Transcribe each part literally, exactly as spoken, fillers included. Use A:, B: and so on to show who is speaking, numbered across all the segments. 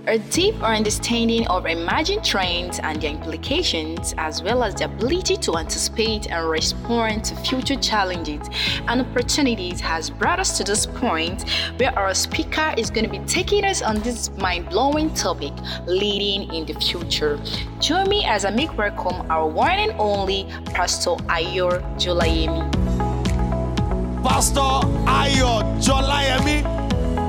A: A deep understanding of emerging trends and their implications, as well as the ability to anticipate and respond to future challenges and opportunities, has brought us to this point where our speaker is going to be taking us on this mind-blowing topic, leading in the future. Join me as I make welcome our one and only Pastor Ayo Jolayemi.
B: Pastor Ayo Jolayemi.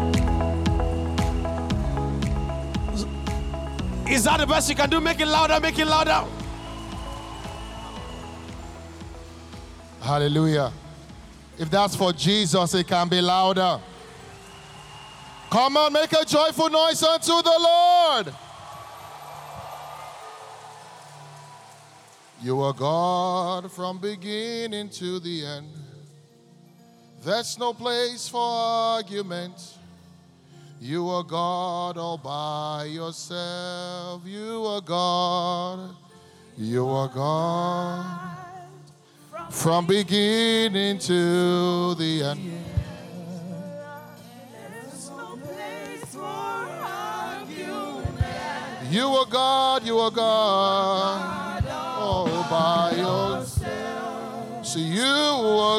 B: Is that the best you can do? Make it louder, make it louder.
C: Hallelujah. If that's for Jesus, it can be louder. Come on, make a joyful noise unto the Lord. You are God from beginning to the end. There's no place for argument. You are God all by yourself. You are God. You are God. From beginning to the end. You are God. You are God. All by yourself. So you are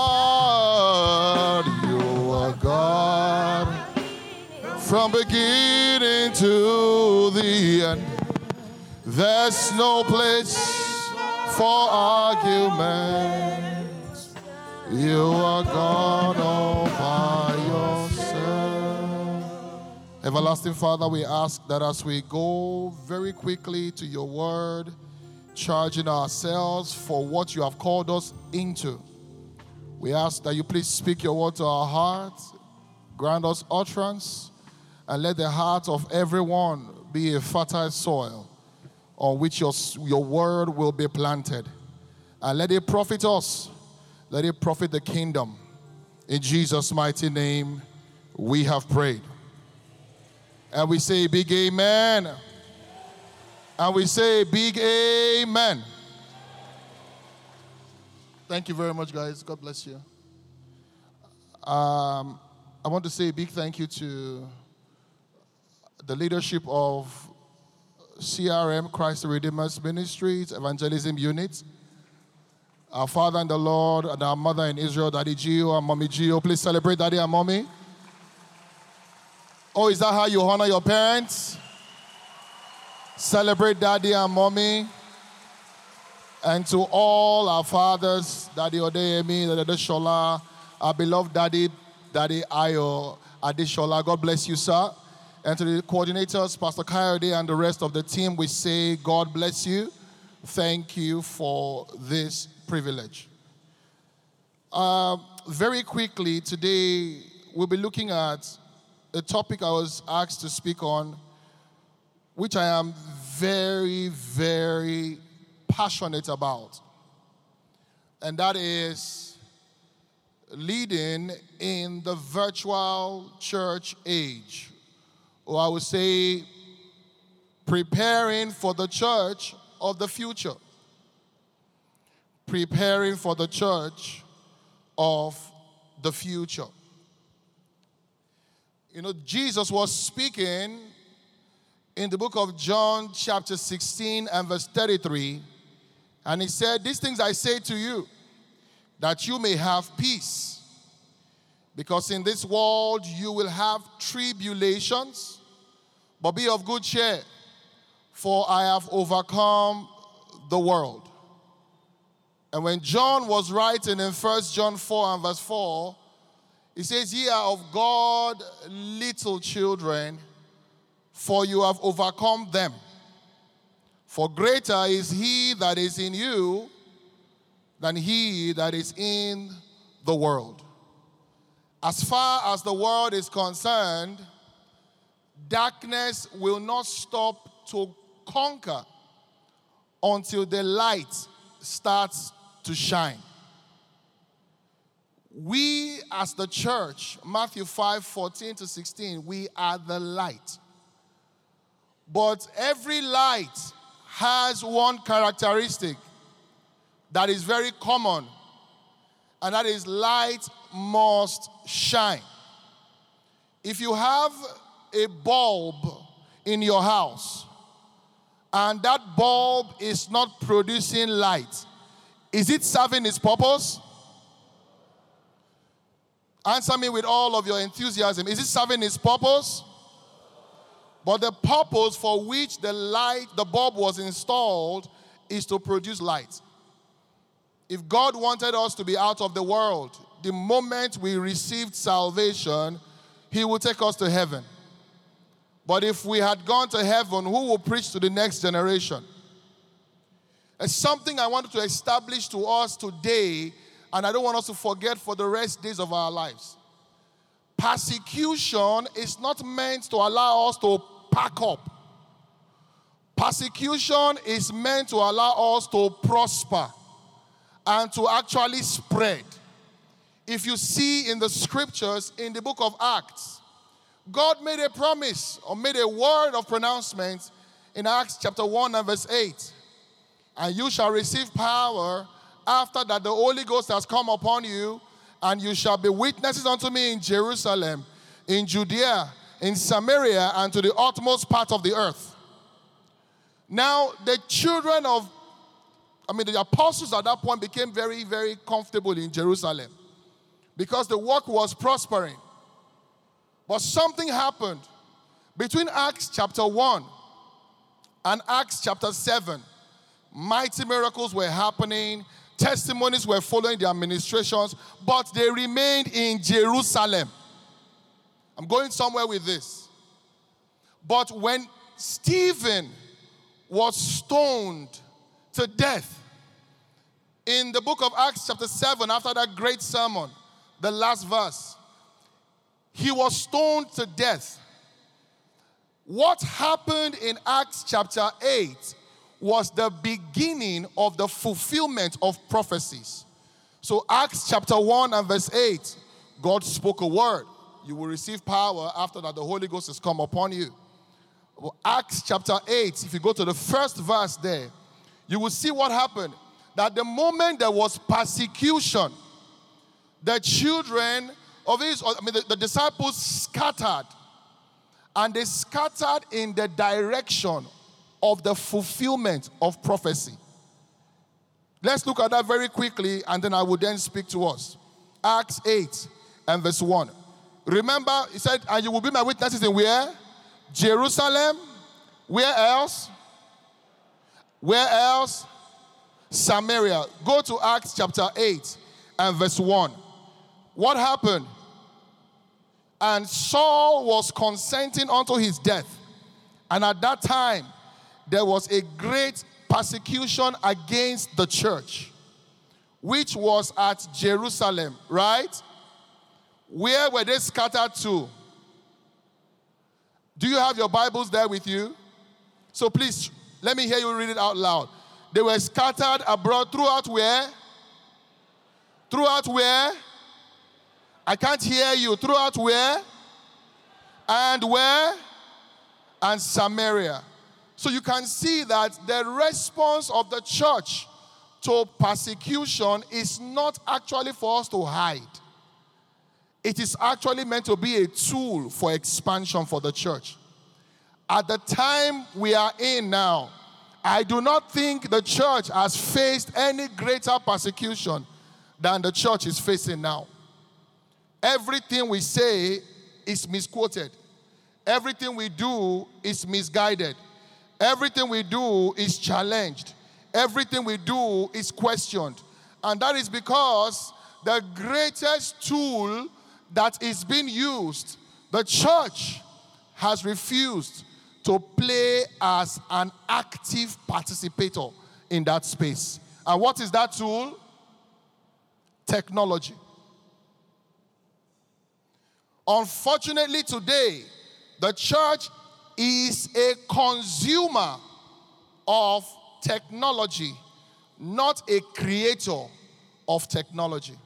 C: God. You are God. From beginning to the end, there's no place for argument. You are God all by yourself. Everlasting Father, we ask that as we go very quickly to your word, charging ourselves for what you have called us into, we ask that you please speak your word to our hearts, grant us utterance, and let the heart of everyone be a fertile soil on which your, your word will be planted. And let it profit us. Let it profit the kingdom. In Jesus' mighty name, we have prayed. And we say big amen. And we say big amen. Thank you very much, guys. God bless you. Um, I want to say a big thank you to the leadership of C R M, Christ the Redeemer's Ministries, Evangelism Unit, our Father in the Lord, and our Mother in Israel, Daddy Gio and Mommy Gio. Please celebrate Daddy and Mommy. Oh, is that how you honor your parents? Celebrate Daddy and Mommy. And to all our fathers, Daddy Odeyemi, Daddy Shola, our beloved Daddy, Daddy Ayo Adeshola. God bless you, sir. And to the coordinators, Pastor Kayode and the rest of the team, we say, God bless you. Thank you for this privilege. Uh, very quickly, today, we'll be looking at a topic I was asked to speak on, which I am very, very passionate about. And that is leading in the virtual church age. Or I would say, preparing for the church of the future. Preparing for the church of the future. You know, Jesus was speaking in the book of John, chapter sixteen and verse thirty-three. And he said, these things I say to you, that you may have peace. Because in this world you will have tribulations, but be of good cheer, for I have overcome the world. And when John was writing in First John four and verse four, he says, ye are of God little children, for you have overcome them. For greater is he that is in you than he that is in the world. As far as the world is concerned, darkness will not stop to conquer until the light starts to shine. We as the church, Matthew five, fourteen to sixteen, we are the light. But every light has one characteristic that is very common, and that is light must shine. If you have a bulb in your house and that bulb is not producing light, is it serving its purpose? Answer me with all of your enthusiasm. Is it serving its purpose? But the purpose for which the light, the bulb was installed is to produce light. If God wanted us to be out of the world, the moment we received salvation, he will take us to heaven. But if we had gone to heaven, who will preach to the next generation? It's something I wanted to establish to us today, and I don't want us to forget for the rest days of our lives. Persecution is not meant to allow us to pack up. Persecution is meant to allow us to prosper and to actually spread. If you see in the scriptures, in the book of Acts, God made a promise or made a word of pronouncement in Acts chapter one and verse eight. And you shall receive power after that the Holy Ghost has come upon you, and you shall be witnesses unto me in Jerusalem, in Judea, in Samaria, and to the utmost part of the earth. Now, the children of, I mean, the apostles at that point became very, very comfortable in Jerusalem because the work was prospering. But something happened between Acts chapter one and Acts chapter seven. Mighty miracles were happening. Testimonies were following their administrations, but they remained in Jerusalem. I'm going somewhere with this. But when Stephen was stoned to death, in the book of Acts chapter seven, after that great sermon, the last verse, he was stoned to death. What happened in Acts chapter eight was the beginning of the fulfillment of prophecies. So Acts chapter one and verse eight, God spoke a word. You will receive power after that the Holy Ghost has come upon you. Well, Acts chapter eight, if you go to the first verse there, you will see what happened. That the moment there was persecution, the children of Israel, I mean the, the disciples scattered. And they scattered in the direction of the fulfillment of prophecy. Let's look at that very quickly, and then I will then speak to us. Acts eight and verse one. Remember, he said, and you will be my witnesses in where? Jerusalem. Where else? Where else? Samaria. Go to Acts chapter eight and verse one. What happened? And Saul was consenting unto his death. And at that time, there was a great persecution against the church, which was at Jerusalem, right? Where were they scattered to? Do you have your Bibles there with you? So please, let me hear you read it out loud. They were scattered abroad throughout where? Throughout where? I can't hear you. Throughout where? And where? And Samaria. So you can see that the response of the church to persecution is not actually for us to hide. It is actually meant to be a tool for expansion for the church. At the time we are in now, I do not think the church has faced any greater persecution than the church is facing now. Everything we say is misquoted. Everything we do is misguided. Everything we do is challenged. Everything we do is questioned. And that is because the greatest tool that is being used, the church has refused to play as an active participator in that space. And what is that tool? Technology. Unfortunately today, the church is a consumer of technology, not a creator of technology.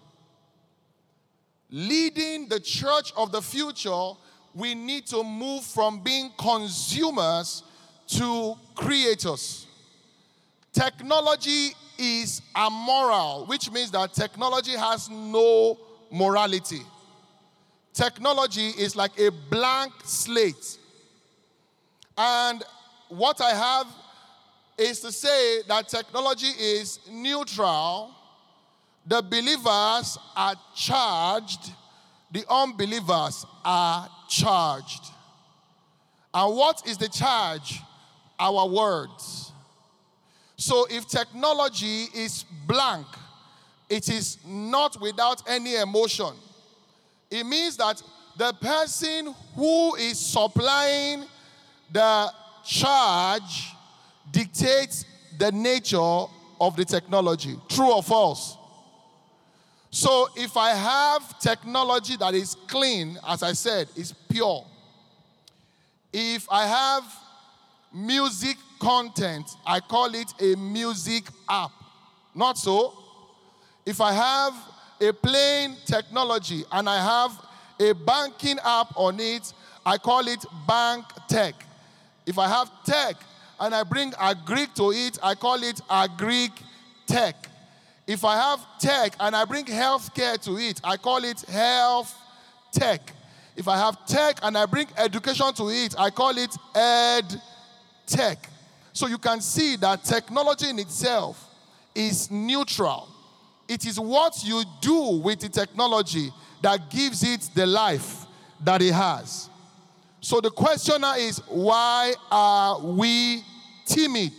C: Leading the church of the future, we need to move from being consumers to creators. Technology is amoral, which means that technology has no morality. Technology is like a blank slate. And what I have is to say that technology is neutral. The believers are charged. The unbelievers are charged. And what is the charge? Our words. So if technology is blank, it is not without any emotion. It means that the person who is supplying the charge dictates the nature of the technology. True or false? So if I have technology that is clean, as I said, is pure. If I have music content, I call it a music app. Not so. If I have a plain technology and I have a banking app on it, I call it bank tech. If I have tech and I bring agric to it, I call it agric tech. If I have tech and I bring healthcare to it, I call it health tech. If I have tech and I bring education to it, I call it ed tech. So you can see that technology in itself is neutral. It is what you do with the technology that gives it the life that it has. So the question now is, why are we timid?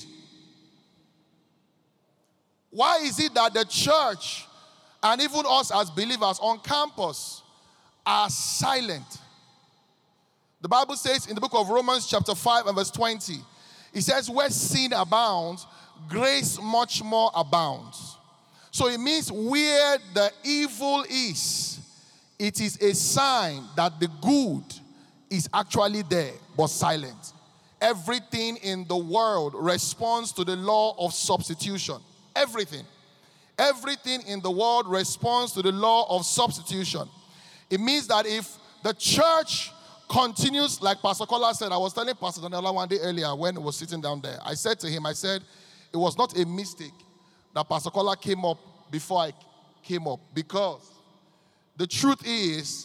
C: Why is it that the church and even us as believers on campus are silent? The Bible says in the book of Romans chapter five and verse twenty, it says, where sin abounds, grace much more abounds. So it means where the evil is, it is a sign that the good is actually there, but silent. Everything in the world responds to the law of substitution. Everything. Everything in the world responds to the law of substitution. It means that if the church continues, like Pastor Kola said, I was telling Pastor Daniela one day earlier when he was sitting down there, I said to him, I said, it was not a mistake that Pastor Kola came up before I came up, because the truth is,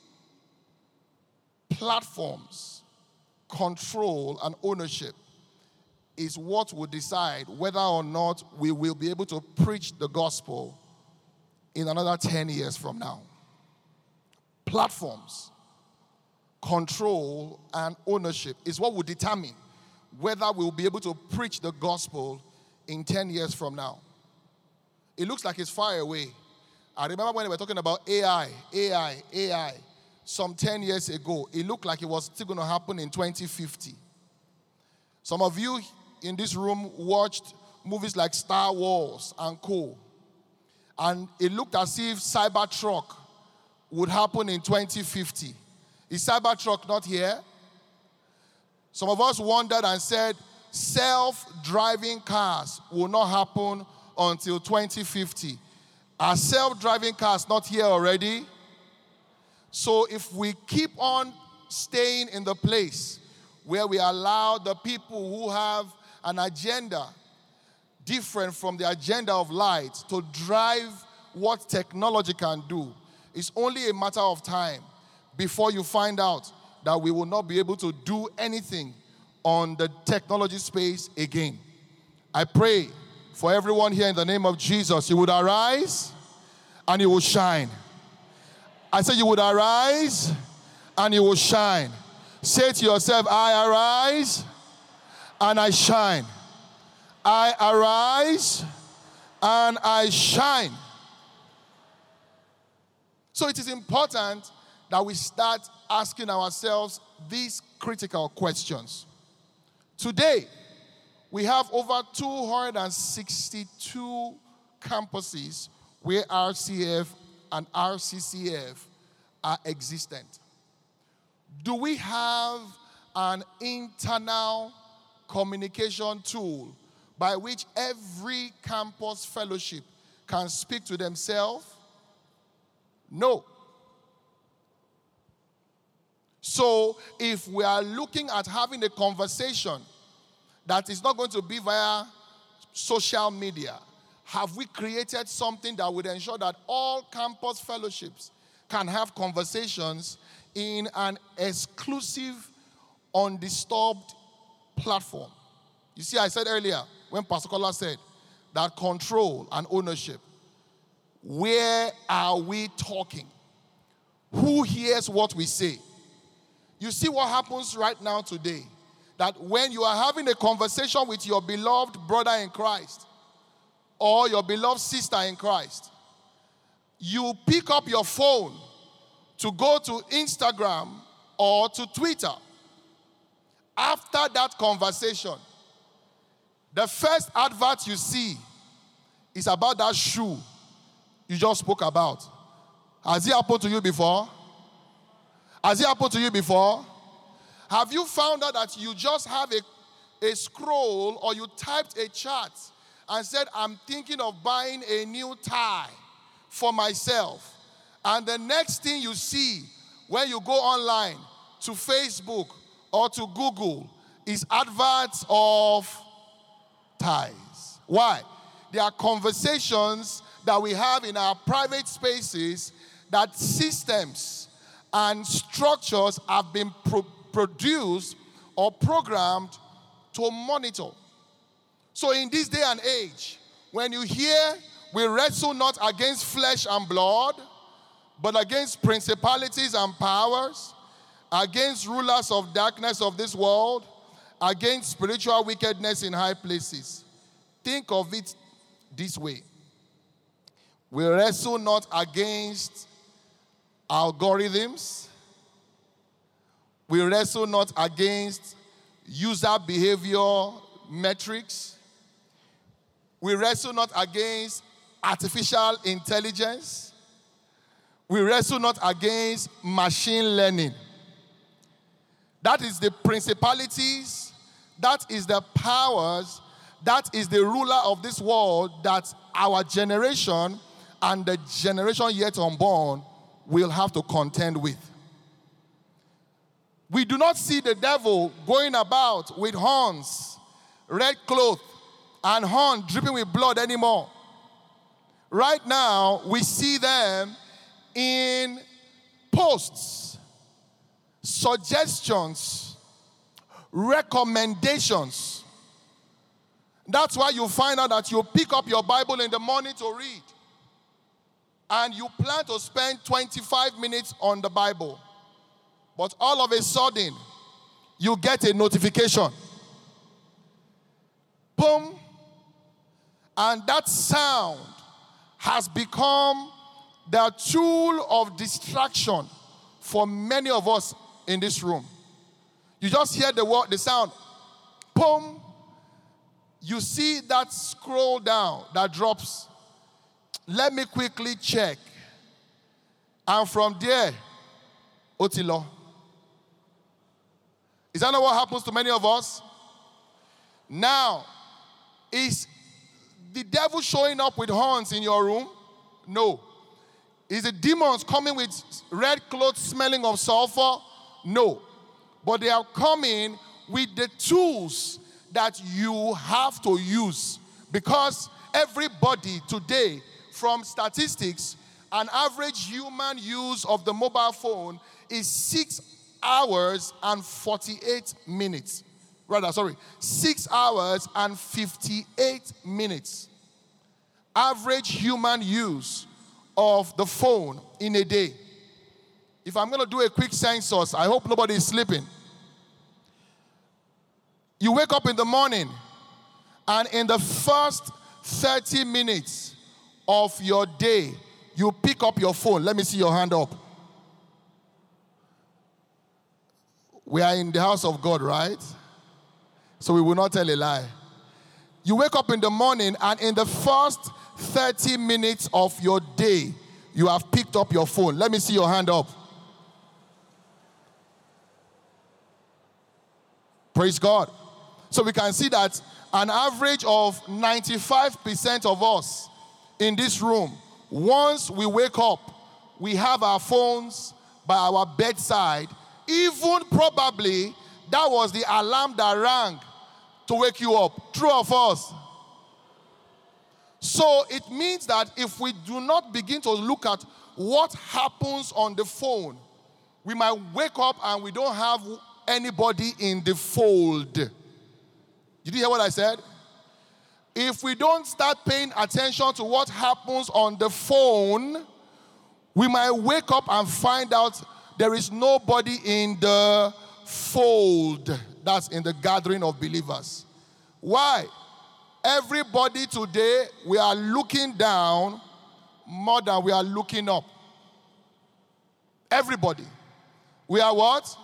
C: platforms, control, and ownership is what will decide whether or not we will be able to preach the gospel in another ten years from now. Platforms, control, and ownership is what will determine whether we will be able to preach the gospel in ten years from now. It looks like it's far away. I remember when we were talking about A I, A I, A I, some ten years ago, it looked like it was still going to happen in twenty fifty. Some of you in this room watched movies like Star Wars and co. And it looked as if Cybertruck would happen in twenty fifty. Is Cybertruck not here? Some of us wondered and said, self-driving cars will not happen until twenty fifty. Are self-driving cars not here already? So if we keep on staying in the place where we allow the people who have an agenda different from the agenda of light to drive what technology can do, it's only a matter of time before you find out that we will not be able to do anything on the technology space again. I pray for everyone here in the name of Jesus, you would arise and you will shine. I said you would arise and you will shine. Say to yourself, I arise and I shine. I arise and I shine. So it is important that we start asking ourselves these critical questions. Today, we have over two hundred sixty-two campuses where R C F and R C C F are existent. Do we have an internal communication tool by which every campus fellowship can speak to themselves? No. So if we are looking at having a conversation that is not going to be via social media, have we created something that would ensure that all campus fellowships can have conversations in an exclusive, undisturbed platform. You see, I said earlier, when Pastor Kola said that control and ownership, where are we talking? Who hears what we say? You see what happens right now today, that when you are having a conversation with your beloved brother in Christ or your beloved sister in Christ, you pick up your phone to go to Instagram or to Twitter. After that conversation, the first advert you see is about that shoe you just spoke about. Has it happened to you before? Has it happened to you before? Have you found out that you just have a, a scroll or you typed a chat and said, I'm thinking of buying a new tie for myself. And the next thing you see when you go online to Facebook or to Google is adverts of ties. Why? There are conversations that we have in our private spaces that systems and structures have been pro- produced or programmed to monitor. So in this day and age, when you hear we wrestle not against flesh and blood, but against principalities and powers, against rulers of darkness of this world, against spiritual wickedness in high places. Think of it this way. We wrestle not against algorithms. We wrestle not against user behavior metrics. We wrestle not against artificial intelligence. We wrestle not against machine learning. That is the principalities, that is the powers, that is the ruler of this world that our generation and the generation yet unborn will have to contend with. We do not see the devil going about with horns, red cloth, and horn dripping with blood anymore. Right now, we see them in posts, suggestions, recommendations. That's why you find out that you pick up your Bible in the morning to read, and you plan to spend twenty-five minutes on the Bible. But all of a sudden, you get a notification. Boom. And that sound has become the tool of distraction for many of us in this room. You just hear the word, the sound. Boom. You see that scroll down that drops. Let me quickly check. And from there, Otilo. Is that not what happens to many of us? Now, is the devil showing up with horns in your room? No. Is the demons coming with red clothes smelling of sulfur? No. But they are coming with the tools that you have to use. Because everybody today, from statistics, an average human use of the mobile phone is six hours and forty-eight minutes. Rather, sorry, six hours and fifty-eight minutes. Average human use of the phone in a day. If I'm going to do a quick census, I hope nobody is sleeping. You wake up in the morning, and in the first thirty minutes of your day, you pick up your phone. Let me see your hand up. We are in the house of God, right? So we will not tell a lie. You wake up in the morning, and in the first thirty minutes of your day, you have picked up your phone. Let me see your hand up. Praise God. So we can see that an average of ninety-five percent of us in this room, once we wake up, we have our phones by our bedside. Even probably that was the alarm that rang to wake you up. True or false? So it means that if we do not begin to look at what happens on the phone, we might wake up and we don't have anybody in the fold. Did you hear what I said? If we don't start paying attention to what happens on the phone, we might wake up and find out there is nobody in the fold. That's in the gathering of believers. Why? Everybody today, we are looking down more than we are looking up. Everybody. We are what?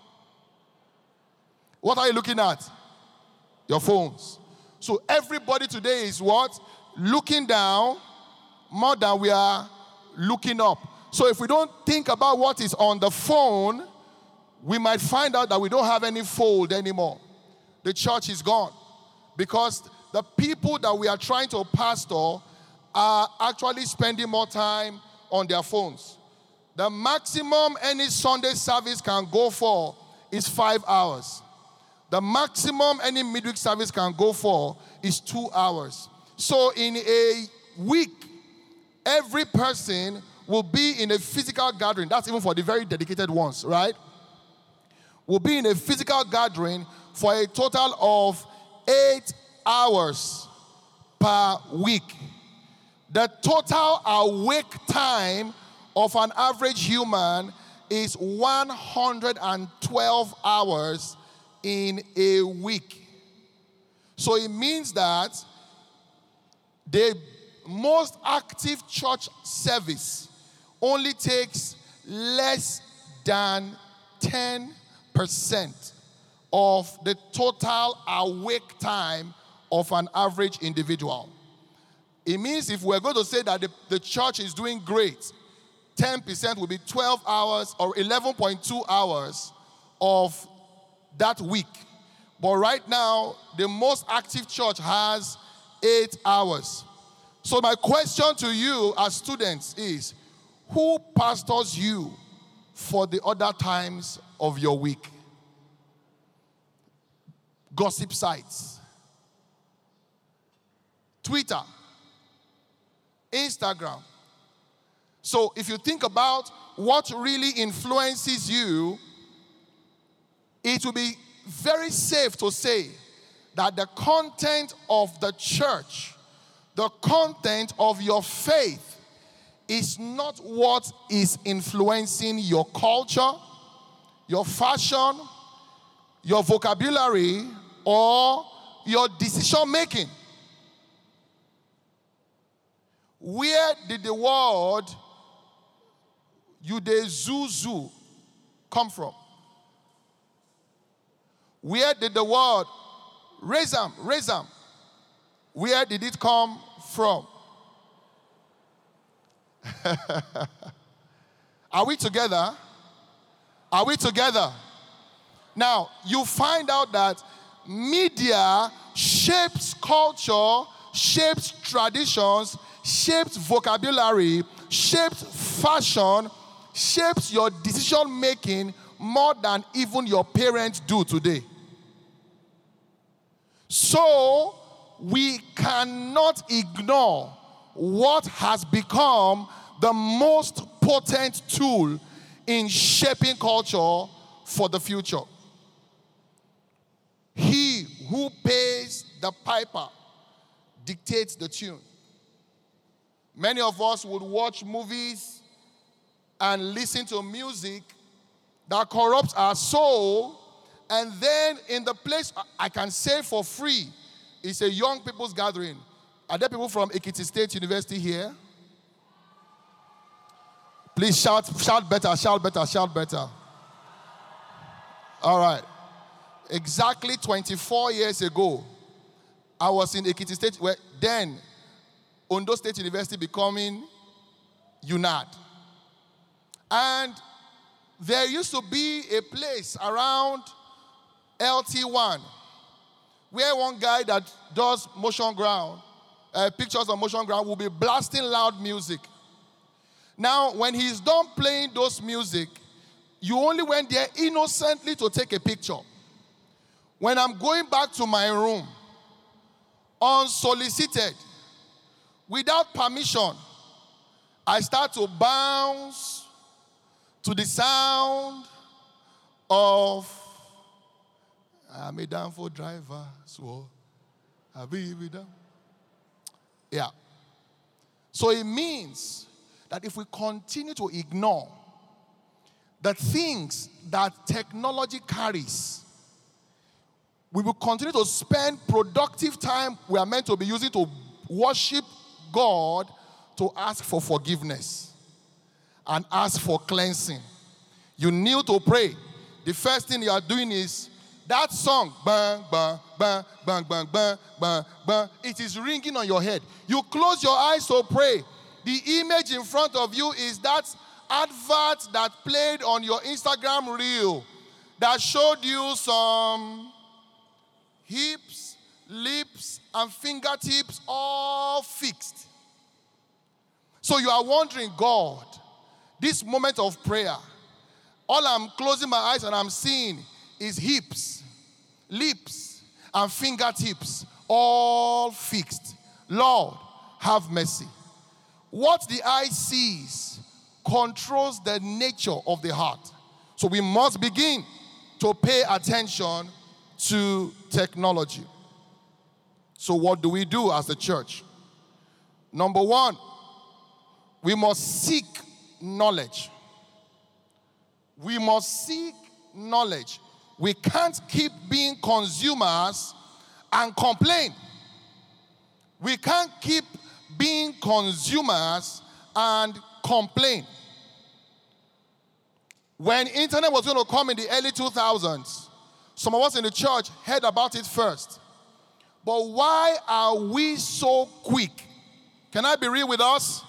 C: What are you looking at? Your phones. So everybody today is what? Looking down more than we are looking up. So if we don't think about what is on the phone, we might find out that we don't have any fold anymore. The church is gone. Because the people that we are trying to pastor are actually spending more time on their phones. The maximum any Sunday service can go for is five hours. The maximum any midweek service can go for is two hours. So in a week, every person will be in a physical gathering. That's even for the very dedicated ones, right? Will be in a physical gathering for a total of eight hours per week. The total awake time of an average human is one hundred twelve hours in a week. So it means that the most active church service only takes less than ten percent of the total awake time of an average individual. It means if we're going to say that the, the church is doing great, ten percent will be twelve hours or eleven point two hours of that week. But right now, the most active church has eight hours. So my question to you as students is, who pastors you for the other times of your week? Gossip sites, Twitter, Instagram. So if you think about what really influences you, it will be very safe to say that the content of the church, the content of your faith, is not what is influencing your culture, your fashion, your vocabulary, or your decision making. Where did the word Yudezuzu come from? Where did the word Rezam, Rezam, where did it come from? Are we together? Are we together? Now, you find out that media shapes culture, shapes traditions, shapes vocabulary, shapes fashion, shapes your decision making more than even your parents do today. So, we cannot ignore what has become the most potent tool in shaping culture for the future. He who pays the piper dictates the tune. Many of us would watch movies and listen to music that corrupts our soul, and then in the place I can say for free, it's a young people's gathering. Are there people from Ekiti State University here? Please shout, shout better, shout better, shout better. All right. Exactly twenty-four years ago, I was in Ekiti State, where then Ondo State University becoming U N A D. And there used to be a place around L T one where one guy that does motion ground, uh, pictures on motion ground, will be blasting loud music. Now, when he's done playing those music, you only went there innocently to take a picture. When I'm going back to my room, unsolicited, without permission, I start to bounce to the sound of I'm a down for driver, so I'll be with them. Yeah. So it means that if we continue to ignore the things that technology carries, we will continue to spend productive time we are meant to be using to worship God, to ask for forgiveness and ask for cleansing. You kneel to pray. The first thing you are doing is that song, bang, bang, bang, bang, bang, bang, bang, bang. It is ringing on your head. You close your eyes to pray. The image in front of you is that advert that played on your Instagram reel that showed you some hips, lips, and fingertips all fixed. So you are wondering, God, this moment of prayer, all I'm closing my eyes and I'm seeing is hips, lips, and fingertips all fixed. Lord, have mercy. What the eye sees controls the nature of the heart. So we must begin to pay attention to technology. So what do we do as the church? Number one, we must seek knowledge. We must seek knowledge. We can't keep being consumers and complain. We can't keep being consumers and complain. When internet was going to come in the early two thousands, some of us in the church heard about it first. But why are we so quick? Can I be real with us?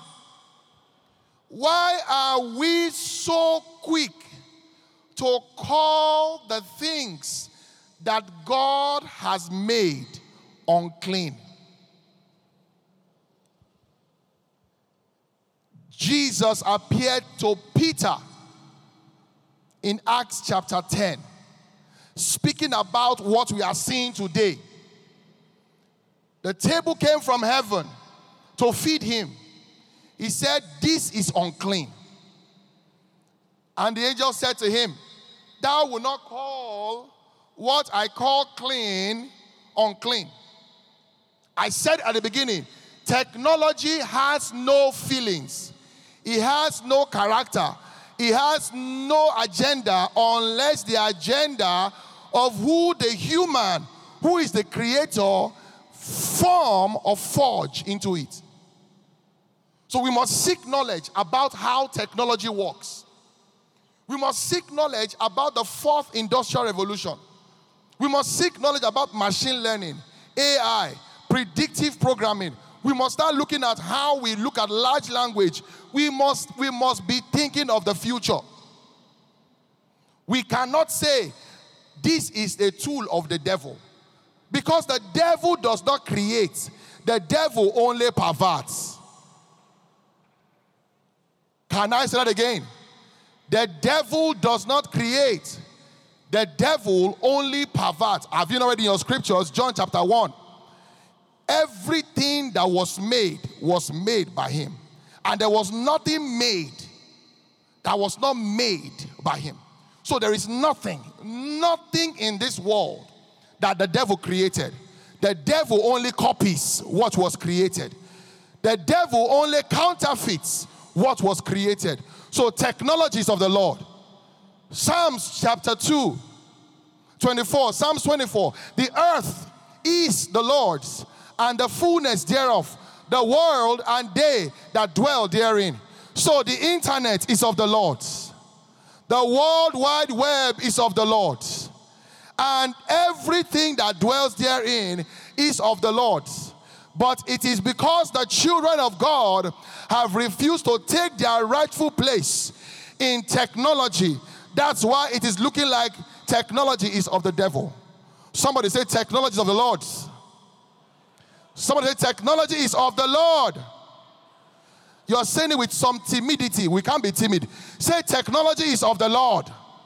C: Why are we so quick to call the things that God has made unclean? Jesus appeared to Peter in Acts chapter ten, speaking about what we are seeing today. The table came from heaven to feed him. He said, "This is unclean." And the angel said to him, "Thou wilt not call what I call clean unclean." I said at the beginning, technology has no feelings. It has no character. It has no agenda unless the agenda of who the human, who is the creator, form or forge into it. So we must seek knowledge about how technology works. We must seek knowledge about the fourth industrial revolution. We must seek knowledge about machine learning, A I, predictive programming. We must start looking at how we look at large language. We must, we must be thinking of the future. We cannot say this is a tool of the devil, because the devil does not create. The devil only perverts. Can I say that again? The devil does not create. The devil only perverts. Have you not read in your scriptures, John chapter one? Everything that was made was made by him. And there was nothing made that was not made by him. So there is nothing, nothing in this world that the devil created. The devil only copies what was created. The devil only counterfeits what was created. So technology is of the Lord. Psalms chapter two, twenty-four. Psalms twenty-four. The earth is the Lord's, and the fullness thereof, the world and they that dwell therein. So the internet is of the Lord's. The World Wide Web is of the Lord's. And everything that dwells therein is of the Lord's. But it is because the children of God have refused to take their rightful place in technology. That's why it is looking like technology is of the devil. Somebody say technology is of the Lord's. Somebody say technology is of the Lord. You're saying it with some timidity. We can't be timid. Say technology is of the Lord.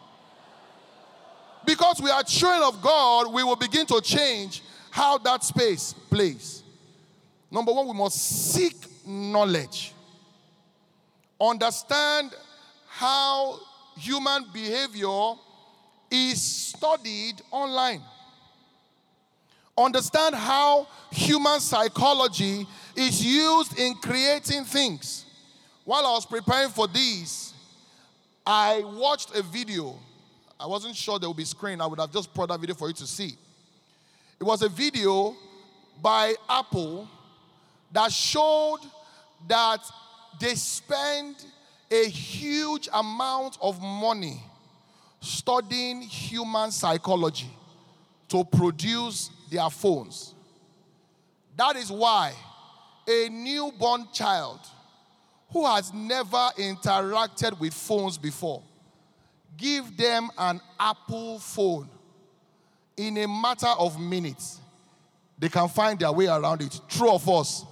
C: Because we are children of God, we will begin to change how that space plays. Number one, we must seek knowledge. Understand how human behavior is studied online. Understand how human psychology is used in creating things. While I was preparing for this, I watched a video. I wasn't sure there would be screen. I would have just brought that video for you to see. It was a video by Apple that showed that they spend a huge amount of money studying human psychology to produce their phones. That is why a newborn child who has never interacted with phones before, give them an Apple phone. In a matter of minutes, they can find their way around it. True or false?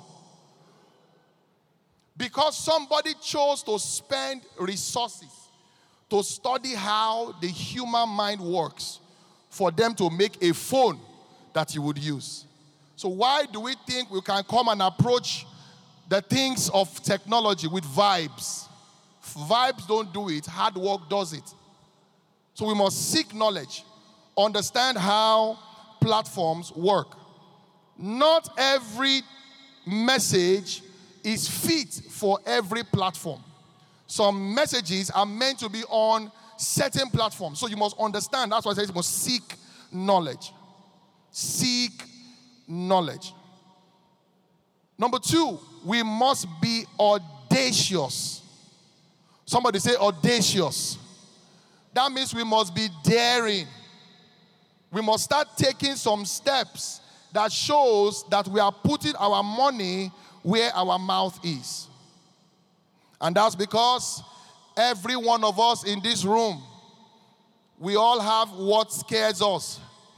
C: Because somebody chose to spend resources to study how the human mind works for them to make a phone that you would use. So why do we think we can come and approach the things of technology with vibes? Vibes don't do it. Hard work does it. So we must seek knowledge, understand how platforms work. Not every message is fit for every platform. Some messages are meant to be on certain platforms. So you must understand. That's why I say you must seek knowledge. Seek knowledge. Number two, we must be audacious. Somebody say audacious. That means we must be daring. We must start taking some steps that shows that we are putting our money where our mouth is. And that's because every one of us in this room, we all have what scares us.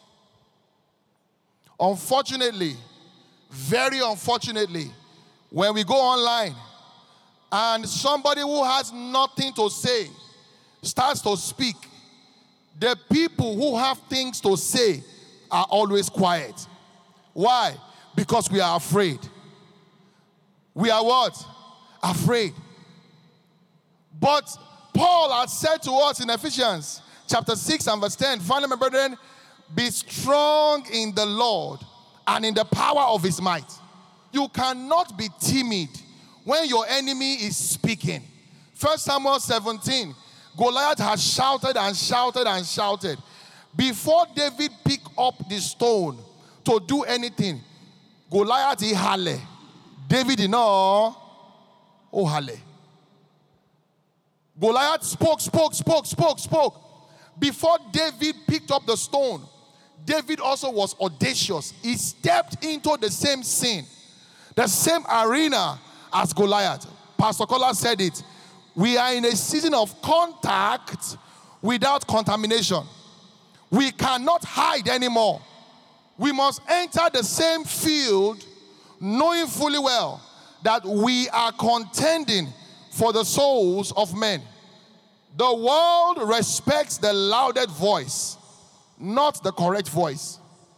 C: Unfortunately, very unfortunately, when we go online and somebody who has nothing to say starts to speak, the people who have things to say are always quiet. Why? Because we are afraid. We are what? Afraid. But Paul had said to us in Ephesians chapter six and verse ten, finally, my brethren, be strong in the Lord and in the power of his might. You cannot be timid when your enemy is speaking. First Samuel seventeen, Goliath has shouted and shouted and shouted. Before David picked up the stone to do anything, Goliath he hale. David did not oh hale. Goliath spoke, spoke, spoke, spoke, spoke. Before David picked up the stone, David also was audacious. He stepped into the same scene, the same arena as Goliath. Pastor Kola said it. We are in a season of contact without contamination. We cannot hide anymore. We must enter the same field knowing fully well that we are contending for the souls of men. The world respects the loudest voice, not the correct voice.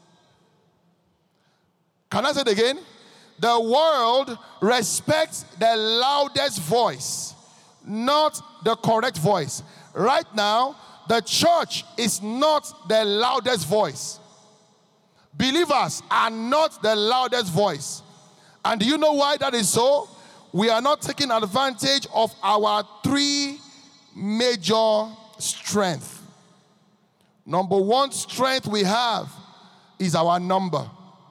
C: Can I say it again? The world respects the loudest voice, not the correct voice. Right now, the church is not the loudest voice. Believers are not the loudest voice. And do you know why that is so? We are not taking advantage of our three major strengths. Number one strength we have is our number.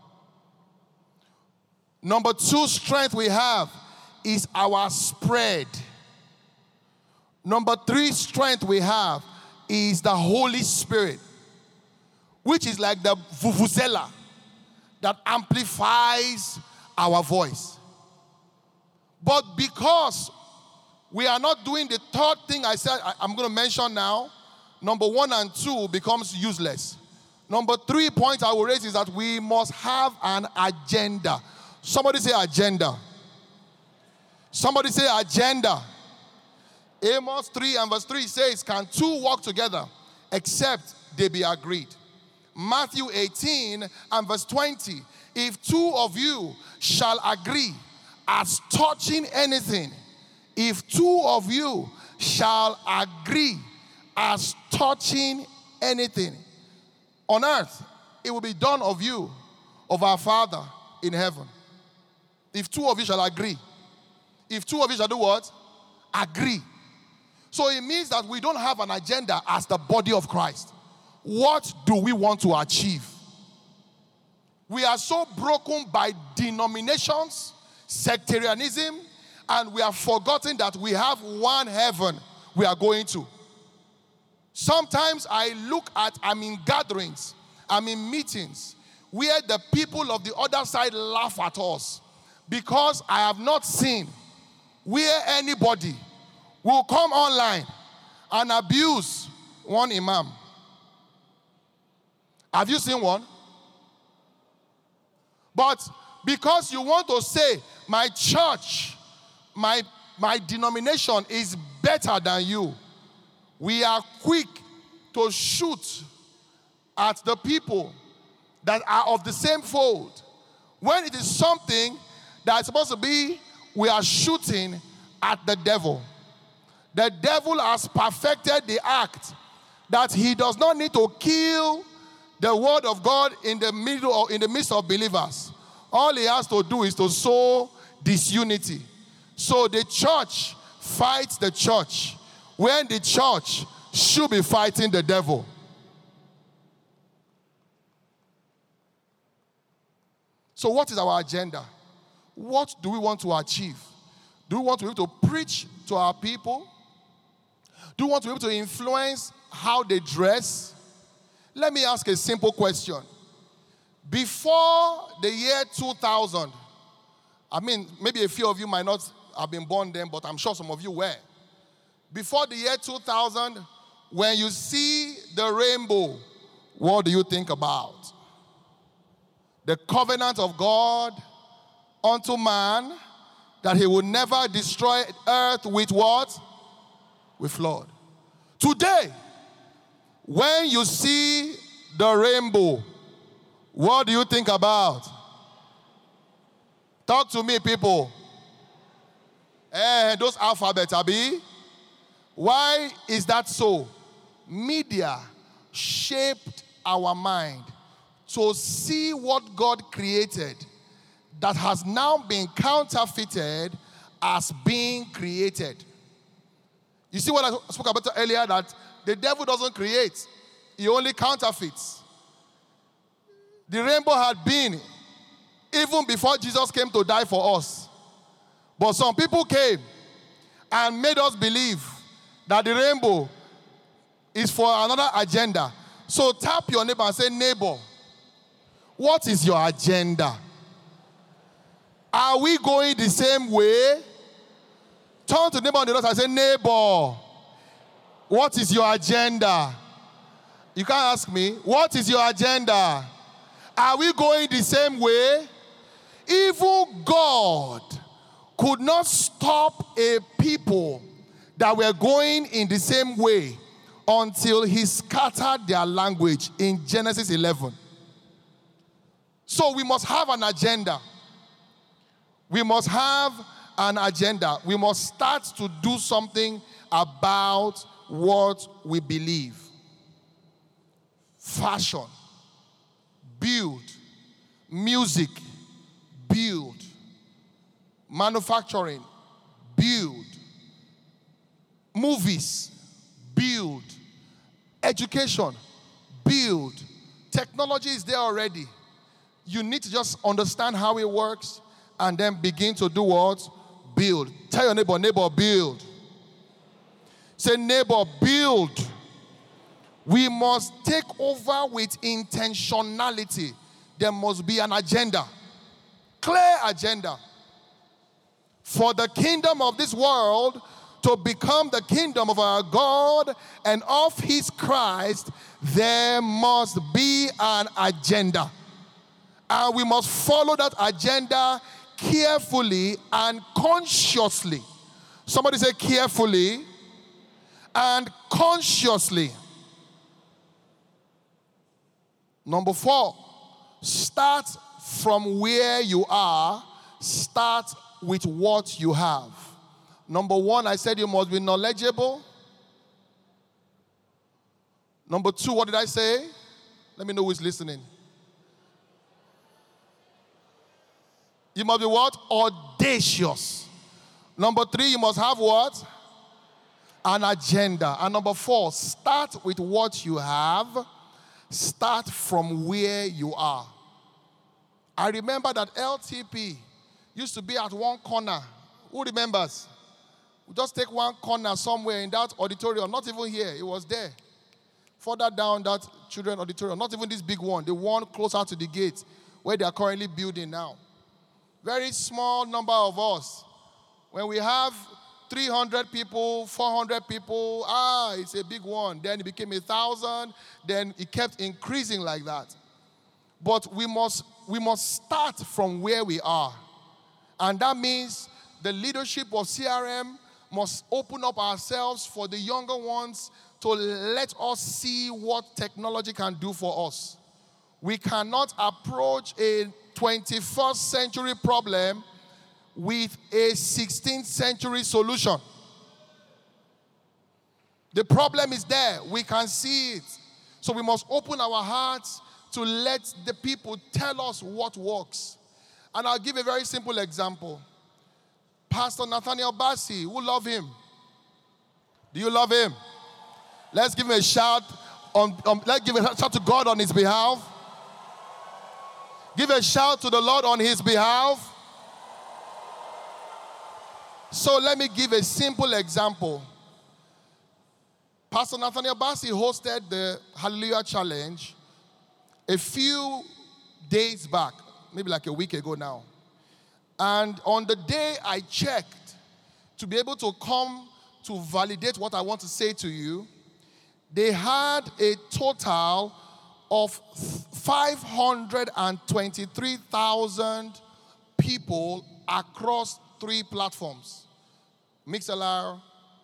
C: Number two strength we have is our spread. Number three strength we have is the Holy Spirit, which is like the vuvuzela that amplifies our voice. But because we are not doing the third thing I said I, I'm going to mention now, number one and two becomes useless. Number three point I will raise is that we must have an agenda. Somebody say agenda. Somebody say agenda. Amos three and verse three says, can two walk together except they be agreed? Matthew eighteen and verse twenty, if two of you shall agree as touching anything, if two of you shall agree as touching anything on earth, it will be done of you of our Father in heaven. If two of you shall agree. If two of you shall do what? Agree. So it means that we don't have an agenda as the body of Christ. What do we want to achieve? We are so broken by denominations, sectarianism, and we have forgotten that we have one heaven we are going to. Sometimes I look at, I'm in gatherings, I'm in meetings, where the people of the other side laugh at us because I have not seen where anybody will come online and abuse one imam. Have you seen one? But because you want to say, my church, my, my denomination is better than you, we are quick to shoot at the people that are of the same fold. When it is something that is supposed to be, we are shooting at the devil. The devil has perfected the act that he does not need to kill the word of God in the middle or in the midst of believers. All he has to do is to sow disunity. So the church fights the church when the church should be fighting the devil. So what is our agenda? What do we want to achieve? Do we want to be able to preach to our people? Do we want to be able to influence how they dress? Let me ask a simple question. Before the year two thousand, I mean, maybe a few of you might not have been born then, but I'm sure some of you were. Before the year two thousand, when you see the rainbow, what do you think about? The covenant of God unto man, that he will never destroy earth with what? With flood. Today, when you see the rainbow, what do you think about? Talk to me, people. Eh, those alphabets, Abi. Why is that so? Media shaped our mind to see what God created that has now been counterfeited as being created. You see what I spoke about earlier, that the devil doesn't create, he only counterfeits. The rainbow had been even before Jesus came to die for us. But some people came and made us believe that the rainbow is for another agenda. So tap your neighbor and say, neighbor, what is your agenda? Are we going the same way? Turn to the neighbor on the left and say, neighbor, what is your agenda? You can't ask me, what is your agenda? Are we going the same way? Even God could not stop a people that were going in the same way until he scattered their language in Genesis eleven. So we must have an agenda. We must have an agenda. We must start to do something about what we believe. Fashion, build. Music, build. Manufacturing, build. Movies, build. Education, build. Technology is there already. You need to just understand how it works and then begin to do what? Build. Tell your neighbor, neighbor, build. Say, neighbor, build. We must take over with intentionality. There must be an agenda. Clear agenda. For the kingdom of this world to become the kingdom of our God and of his Christ, there must be an agenda. And we must follow that agenda carefully and consciously. Somebody say carefully and consciously. Number four, start from where you are. Start with what you have. Number one, I said you must be knowledgeable. Number two, what did I say? Let me know who's listening. You must be what? Audacious. Number three, you must have what? An agenda. And number four, start with what you have. Start from where you are. I remember that L T P used to be at one corner. Who remembers? We just take one corner somewhere in that auditorium, not even here, it was there. Further down that children auditorium, not even this big one, the one closer to the gate where they are currently building now. Very small number of us. When we have three hundred people, four hundred people, ah, it's a big one. Then it became a thousand, then it kept increasing like that. But we must, we must start from where we are. And that means the leadership of C R M must open up ourselves for the younger ones to let us see what technology can do for us. We cannot approach a twenty-first century problem with a sixteenth century solution. The problem is there. We can see it. So we must open our hearts to let the people tell us what works. And I'll give a very simple example. Pastor Nathaniel Bassey, who love him? Do you love him? Let's give him a shout. On, on, let's give a shout to God on his behalf. Give a shout to the Lord on his behalf. So let me give a simple example. Pastor Nathaniel Bassey hosted the Hallelujah Challenge a few days back, maybe like a week ago now. And on the day I checked to be able to come to validate what I want to say to you, they had a total of five hundred twenty-three thousand people across three platforms. Mixlr,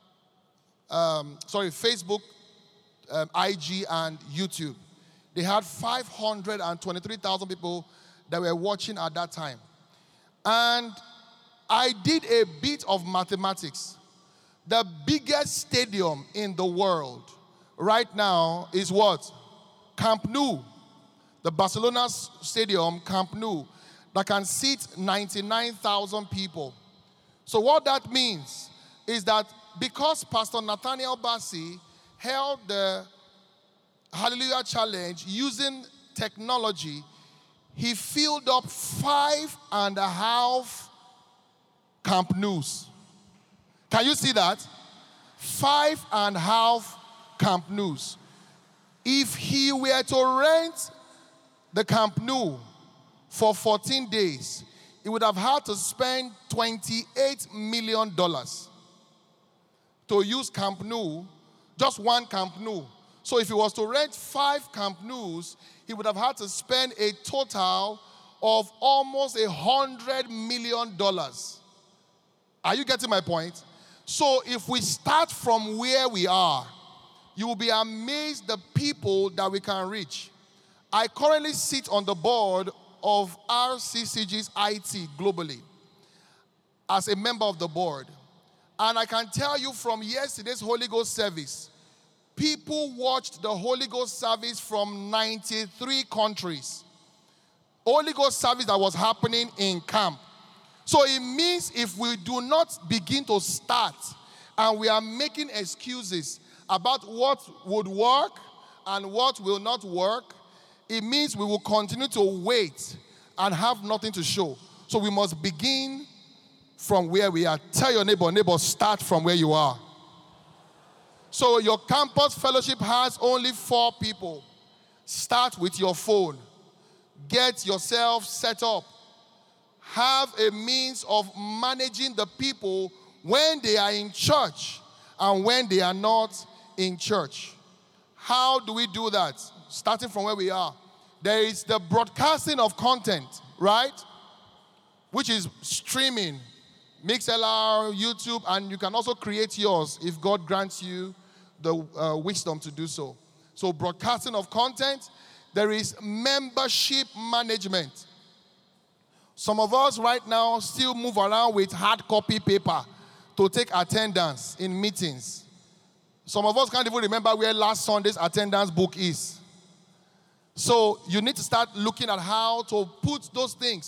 C: um, sorry, Facebook, um, I G, and YouTube. They had five hundred twenty-three thousand people that were watching at that time. And I did a bit of mathematics. The biggest stadium in the world right now is what? Camp Nou. The Barcelona stadium, Camp Nou, that can seat ninety-nine thousand people. So what that means is that because Pastor Nathaniel Bassey held the Hallelujah Challenge using technology, he filled up five and a half Camp Nous. Can you see that? Five and a half Camp Nous. If he were to rent the Camp Nou for fourteen days, he would have had to spend twenty-eight million dollars to use Camp Nou, just one Camp Nou. So if he was to rent five Camp Nous, he would have had to spend a total of almost a hundred million dollars. Are you getting my point? So if we start from where we are, you will be amazed the people that we can reach. I currently sit on the board of R C C G's I T globally as a member of the board. And I can tell you from yesterday's Holy Ghost service, people watched the Holy Ghost service from ninety-three countries. Holy Ghost service that was happening in camp. So it means if we do not begin to start and we are making excuses about what would work and what will not work, it means we will continue to wait and have nothing to show. So we must begin from where we are. Tell your neighbor, neighbor, start from where you are. So your campus fellowship has only four people. Start with your phone. Get yourself set up. Have a means of managing the people when they are in church and when they are not in church. How do we do that? Starting from where we are. There is the broadcasting of content, right? Which is streaming, Mixlr, YouTube, and you can also create yours if God grants you the uh, wisdom to do so. So broadcasting of content. There is membership management. Some of us right now still move around with hard copy paper to take attendance in meetings. Some of us can't even remember where last Sunday's attendance book is. So you need to start looking at how to put those things.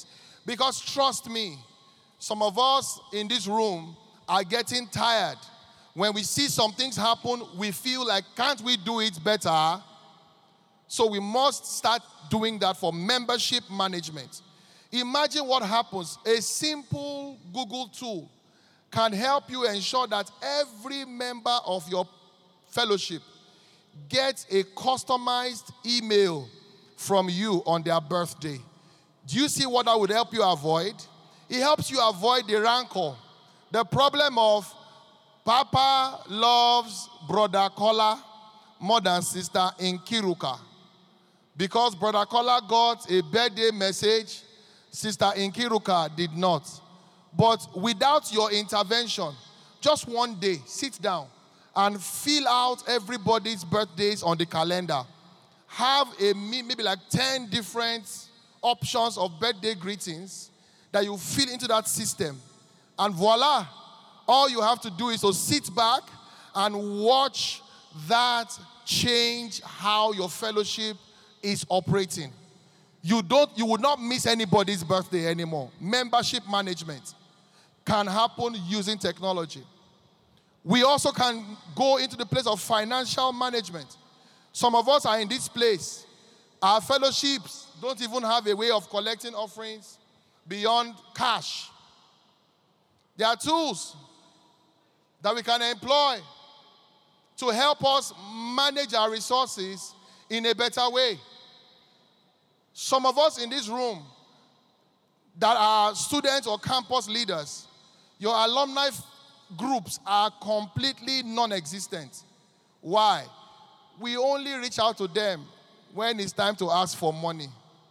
C: Because trust me, some of us in this room are getting tired. When we see some things happen, we feel like, can't we do it better? So we must start doing that for membership management. Imagine what happens. A simple Google tool can help you ensure that every member of your fellowship gets a customized email from you on their birthday. Do you see what that would help you avoid? It helps you avoid the rancor, the problem of Papa loves Brother Kola more than Sister Nkiruka. Because Brother Kola got a birthday message, Sister Nkiruka did not. But without your intervention, just one day, sit down and fill out everybody's birthdays on the calendar. Have a maybe like ten different options of birthday greetings that you fill into that system. And voila, all you have to do is to sit back and watch that change how your fellowship is operating. You don't, you will not miss anybody's birthday anymore. Membership management can happen using technology. We also can go into the place of financial management. Some of us are in this place. Our fellowships don't even have a way of collecting offerings beyond cash. There are tools that we can employ to help us manage our resources in a better way. Some of us in this room that are students or campus leaders, your alumni f- groups are completely non-existent. Why? We only reach out to them when it's time to ask for money.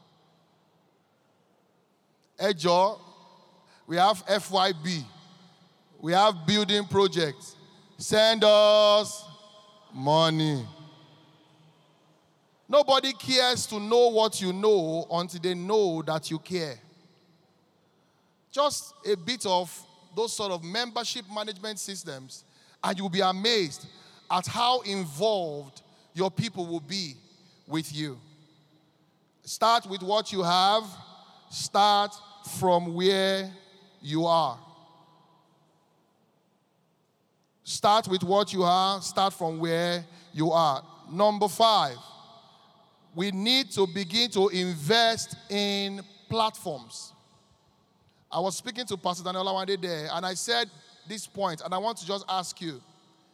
C: Ejo, we have F Y B. We have building projects. Send us money. Nobody cares to know what you know until they know that you care. Just a bit of those sort of membership management systems, and you'll be amazed at how involved your people will be with you. Start with what you have. Start from where you are. Start with what you are. Start from where you are. Number five, we need to begin to invest in platforms. I was speaking to Pastor Daniela one day there, and I said this point, and I want to just ask you.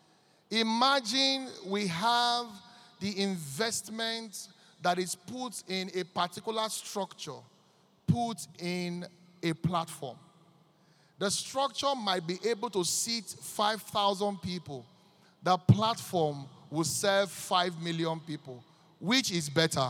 C: Imagine we have the investment that is put in a particular structure, put in a platform. The structure might be able to seat five thousand people. The platform will serve five million people. Which is better?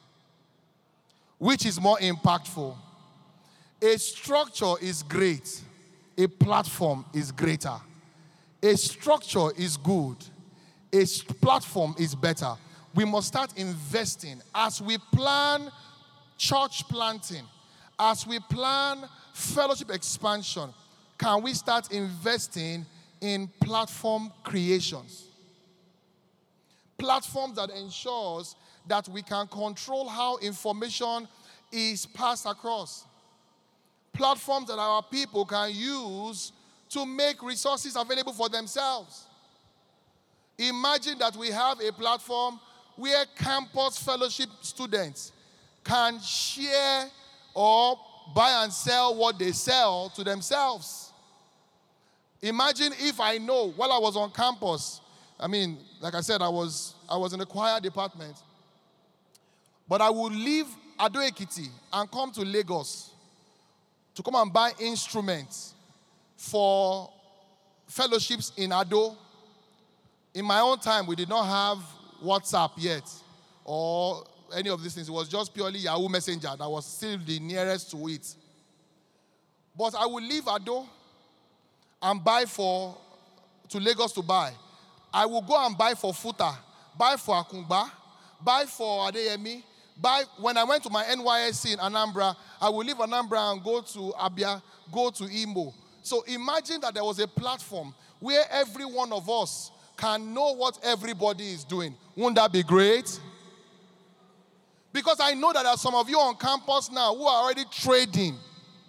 C: Which is more impactful? A structure is great. A platform is greater. A structure is good. A platform is better. We must start investing as we plan church planting, as we plan fellowship expansion. Can we start investing in platform creations? Platforms that ensures that we can control how information is passed across. Platforms that our people can use to make resources available for themselves. Imagine that we have a platform where campus fellowship students can share or buy and sell what they sell to themselves. Imagine if I know, while I was on campus, I mean, like I said, I was I was in the choir department. But I would leave Ado Ekiti and come to Lagos to come and buy instruments for fellowships in Ado. In my own time, we did not have WhatsApp yet or any of these things. It was just purely Yahoo Messenger that was still the nearest to it. But I would leave Ado and buy for, to Lagos to buy. I will go and buy for Futa, buy for Akungba, buy for Adeyemi, buy. When I went to my N Y S C in Anambra, I will leave Anambra and go to Abia, go to Imo. So imagine that there was a platform where every one of us can know what everybody is doing. Wouldn't that be great? Because I know that there are some of you on campus now who are already trading.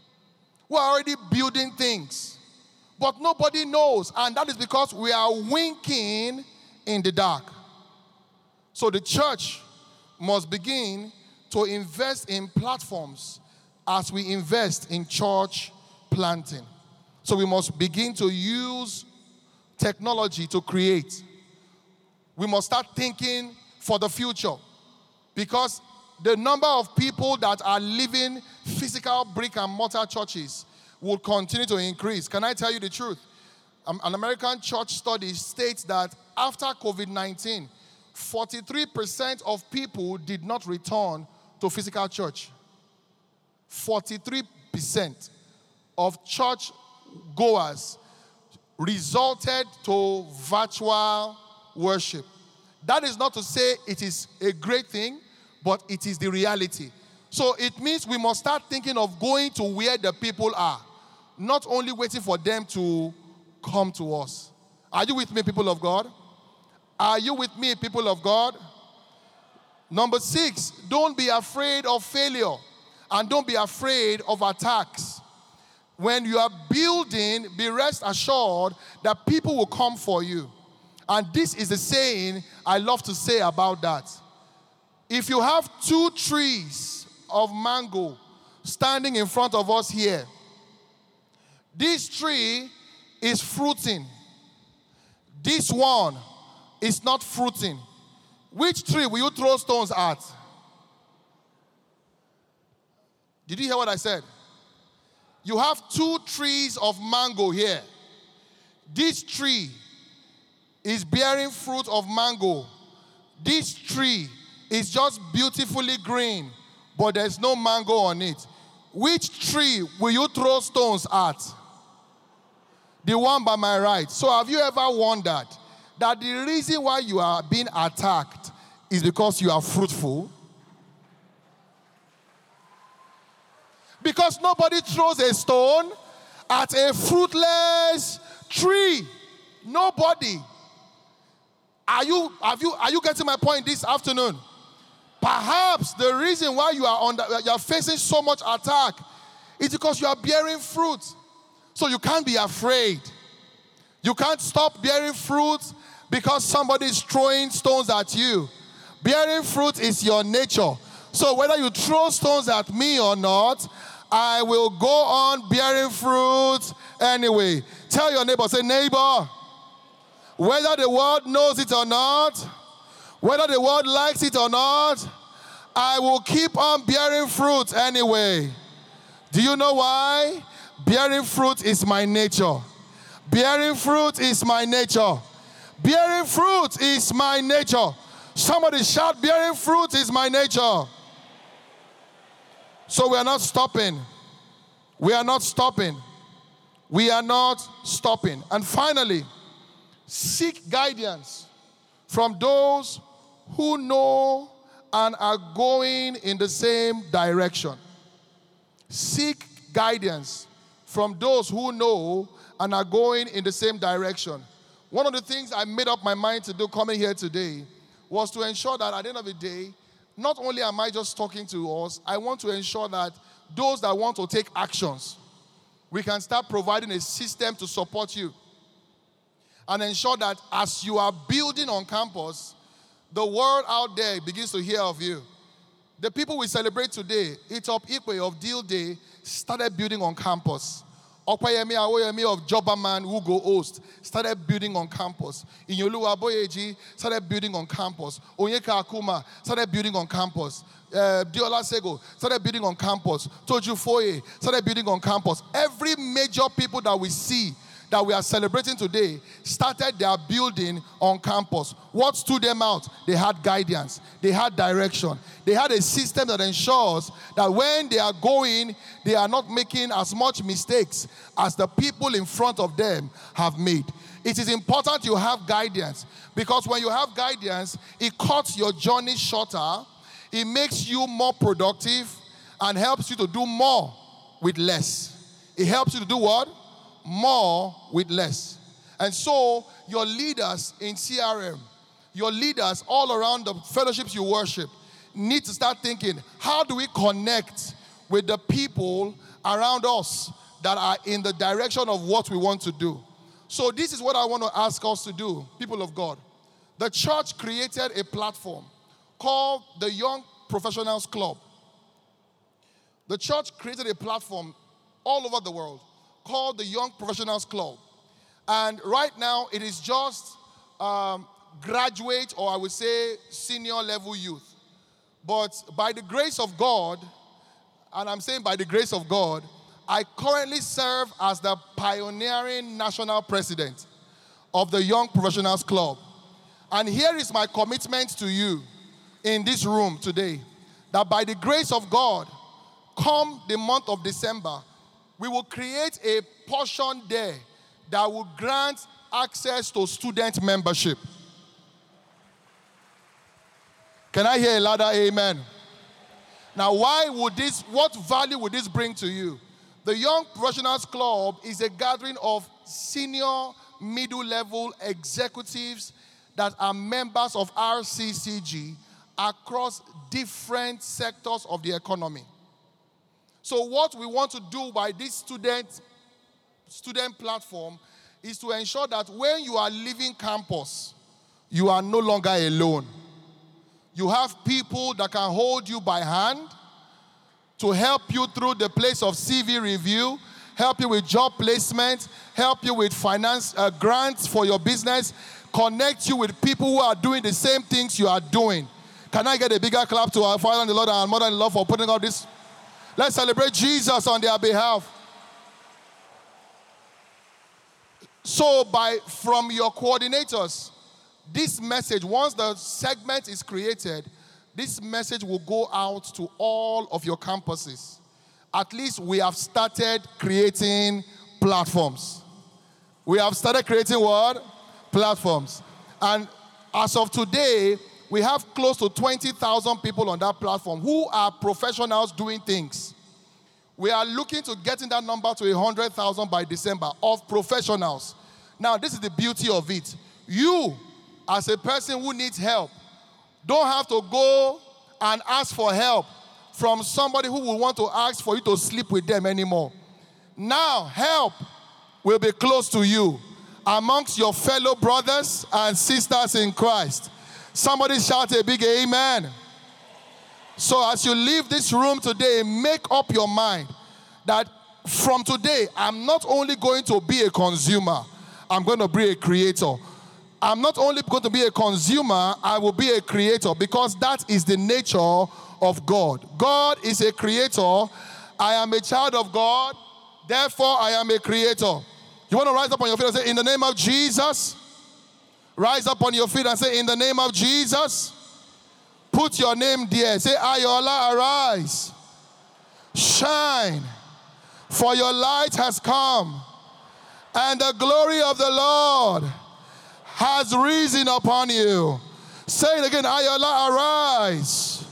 C: We're already building things. But nobody knows. And that is because we are winking in the dark. So the church must begin to invest in platforms as we invest in church planting. So we must begin to use technology to create. We must start thinking for the future, because the number of people that are living physical brick and mortar churches will continue to increase. Can I tell you the truth? Um, an American church study states that after covid nineteen, forty-three percent of people did not return to physical church. forty-three percent of church goers resulted to virtual worship. That is not to say it is a great thing, but it is the reality. So it means we must start thinking of going to where the people are, not only waiting for them to come to us. Are you with me, people of God? Are you with me, people of God? Number six, don't be afraid of failure, and don't be afraid of attacks. When you are building, be rest assured that people will come for you. And this is the saying I love to say about that. If you have two trees of mango standing in front of us here, this tree is fruiting. This one is not fruiting. Which tree will you throw stones at? Did you hear what I said? You have two trees of mango here. This tree is bearing fruit of mango. This tree is just beautifully green, but there's no mango on it. Which tree will you throw stones at? The one by my right. So have you ever wondered that the reason why you are being attacked is because you are fruitful? Because nobody throws a stone at a fruitless tree. Nobody. Are you, have you, are you getting my point this afternoon? Perhaps the reason why you are, under, you are facing so much attack is because you are bearing fruit. So you can't be afraid. You can't stop bearing fruit because somebody is throwing stones at you. Bearing fruit is your nature. So whether you throw stones at me or not, I will go on bearing fruit anyway. Tell your neighbor, say, neighbor, whether the world knows it or not, whether the world likes it or not, I will keep on bearing fruit anyway. Do you know why? Bearing fruit is my nature. Bearing fruit is my nature. Bearing fruit is my nature. Somebody shout, bearing fruit is my nature. So we are not stopping. We are not stopping. We are not stopping. And finally, seek guidance from those who know and are going in the same direction. Seek guidance from those who know and are going in the same direction. One of the things I made up my mind to do coming here today was to ensure that at the end of the day, not only am I just talking to us, I want to ensure that those that want to take actions, we can start providing a system to support you and ensure that as you are building on campus, the world out there begins to hear of you. The people we celebrate today, Itop Ikwe of Deal Day, started building on campus. Okwayemi Awoyemi of Jobberman, who go host, started building on campus. Inyolu Aboyeji started building on campus. Onyeka Akuma started building on campus. Uh, Diola Sego started building on campus. Toju Foye started building on campus. Every major people that we see that we are celebrating today started their building on campus. What stood them out? They had guidance. They had direction. They had a system that ensures that when they are going, they are not making as much mistakes as the people in front of them have made. It is important you have guidance, because when you have guidance, it cuts your journey shorter, it makes you more productive, and helps you to do more with less. It helps you to do what? More with less. And so your leaders in C R M, your leaders all around the fellowships you worship, need to start thinking, how do we connect with the people around us that are in the direction of what we want to do. So this is what I want to ask us to do, people of God. The church created a platform called the Young Professionals Club. The church created a platform all over the world called the Young Professionals Club. And right now, it is just um, graduate, or I would say senior level youth. But by the grace of God, and I'm saying by the grace of God, I currently serve as the pioneering national president of the Young Professionals Club. And here is my commitment to you in this room today, that by the grace of God, come the month of December, we will create a portion there that will grant access to student membership. Can I hear a louder amen? Now, why would this, what value would this bring to you? The Young Professionals Club is a gathering of senior, middle-level executives that are members of R C C G across different sectors of the economy. So what we want to do by this student, student platform is to ensure that when you are leaving campus, you are no longer alone. You have people that can hold you by hand to help you through the place of C V review, help you with job placement, help you with finance uh, grants for your business, connect you with people who are doing the same things you are doing. Can I get a bigger clap to our Father and the Lord and our Mother in law for putting out this? Let's celebrate Jesus on their behalf. So by from your coordinators, this message, once the segment is created, this message will go out to all of your campuses. At least we have started creating platforms. We have started creating what? Platforms. And as of today, we have close to twenty thousand people on that platform who are professionals doing things. We are looking to getting that number to one hundred thousand by December of professionals. Now, this is the beauty of it. You, as a person who needs help, don't have to go and ask for help from somebody who will want to ask for you to sleep with them anymore. Now, help will be close to you amongst your fellow brothers and sisters in Christ. Somebody shout a big amen. So as you leave this room today, make up your mind that from today, I'm not only going to be a consumer, I'm going to be a creator. I'm not only going to be a consumer, I will be a creator, because that is the nature of God. God is a creator. I am a child of God. Therefore, I am a creator. You want to rise up on your feet and say, in the name of Jesus. Rise up on your feet and say, in the name of Jesus. Put your name there. Say, Ayola, arise. Shine. For your light has come. And the glory of the Lord has risen upon you. Say it again. Ayola, arise.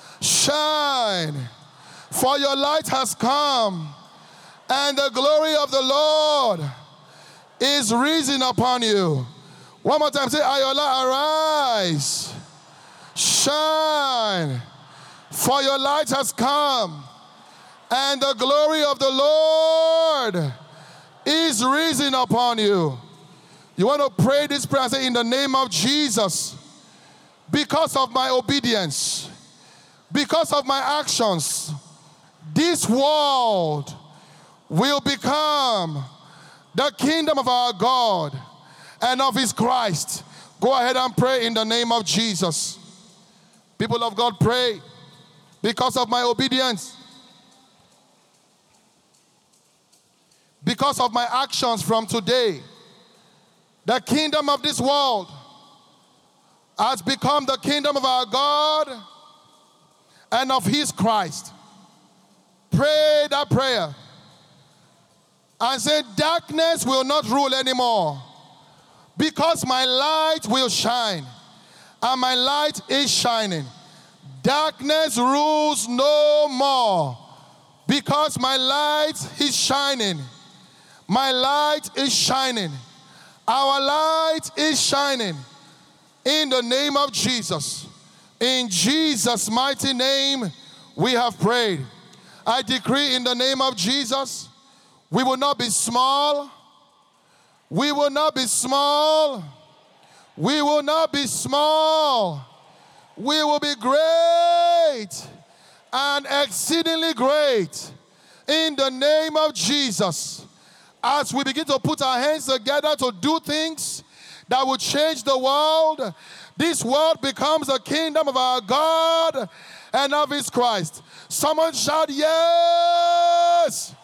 C: Shine. For your light has come. And the glory of the Lord is risen upon you. One more time. Say, Ayola, arise. Shine. For your light has come. And the glory of the Lord is risen upon you. You want to pray this prayer and say, in the name of Jesus, because of my obedience, because of my actions, this world will become the kingdom of our God and of his Christ. Go ahead and pray in the name of Jesus. People of God, pray. Because of my obedience, because of my actions from today, the kingdom of this world has become the kingdom of our God and of his Christ. Pray that prayer and say, darkness will not rule anymore, because my light will shine, and my light is shining. Darkness rules no more, because my light is shining. My light is shining. Our light is shining. In the name of Jesus. In Jesus' mighty name, we have prayed. I decree in the name of Jesus, We will not be small. We will not be small. We will not be small. We will be great and exceedingly great in the name of Jesus. As we begin to put our hands together to do things that will change the world, this world becomes a kingdom of our God and of his Christ. Someone shout, yes!